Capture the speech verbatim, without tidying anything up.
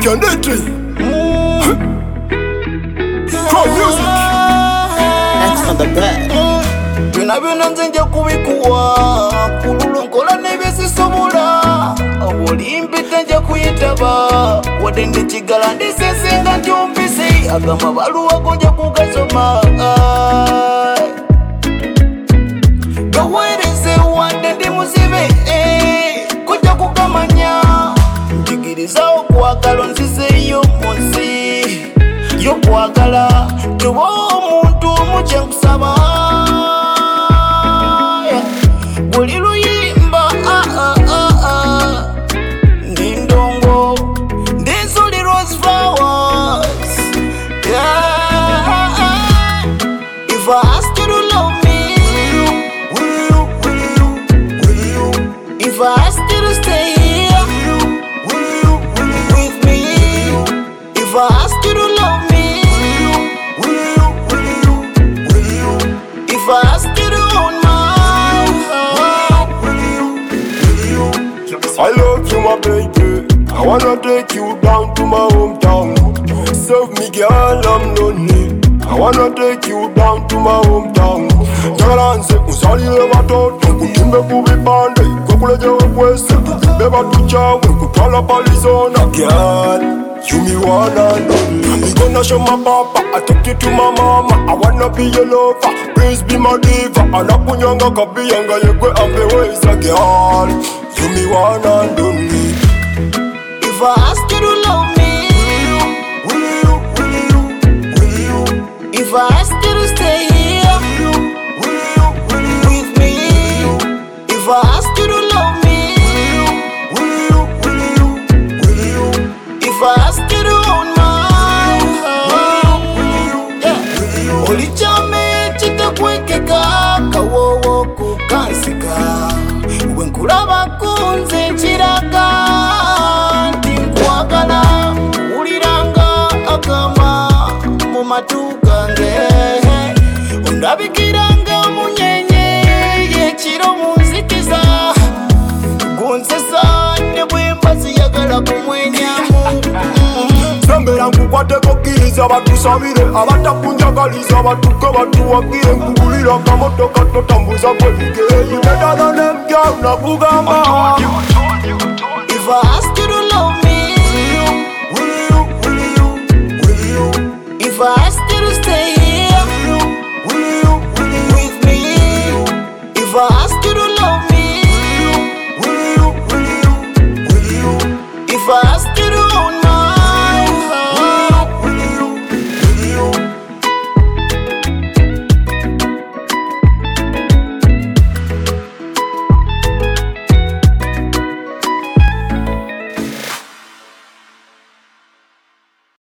and entry. Crown music. That's on the bed. Bina bina nzenje kubikuwa kululu nkola nebisisobola obulimpita nja kuyitaba wadde ndikigala ndisesenga ntyumpisi agamba baluwa gonja kugasoma gaweereze wadde ndi muzibe kojja kugamanya njigiriza okwagala onzizeeyo mu nsi y'okwagala tuba omuntu omu kye nkusaba buli luyimba ndi ndongo ndizuli rose flowers. If I ask you to love me, will you, will you, will you? If I ask you to stay here, will you, will you, with me? If I ask you to love me, will you, will you, will you? If I ask you to own my I love you, my baby. I wanna take you down to my hometown. Serve me, girl, I'm lonely. I wanna take you down to my hometown. Jalanse, usalile watoto, kutimbe kubipande, kukuleje wekwese, beba tuchawe, kutwala palizona. Girl, you me one and only. We gonna show my papa, I take you to my mama. I wanna be your lover, please be my diva. Anakunyanga kabiyanga yekwe ambeweza. Girl, you me one and only. if I ask you to love me, Will you, will you, will you, if I ask you to stay here will you, will you, with me, if I ask you to love me, will you, will you, will you, if I ask you to own my olichame chitekwekeka kawowo kukansika wenkulaba kunze nkiraga nti nkwagala uliranga agama mu matu gange ondabikiranga munyenye yekiro munzikiza gunsesa ne bwemba ziyagala kumwenyamu Sembera nkukwateko kkiriza batusabire abatakunjagaliza batuke batuwagire nkugulira akamotoka totambuza kwebigere You better than them girl nakugamba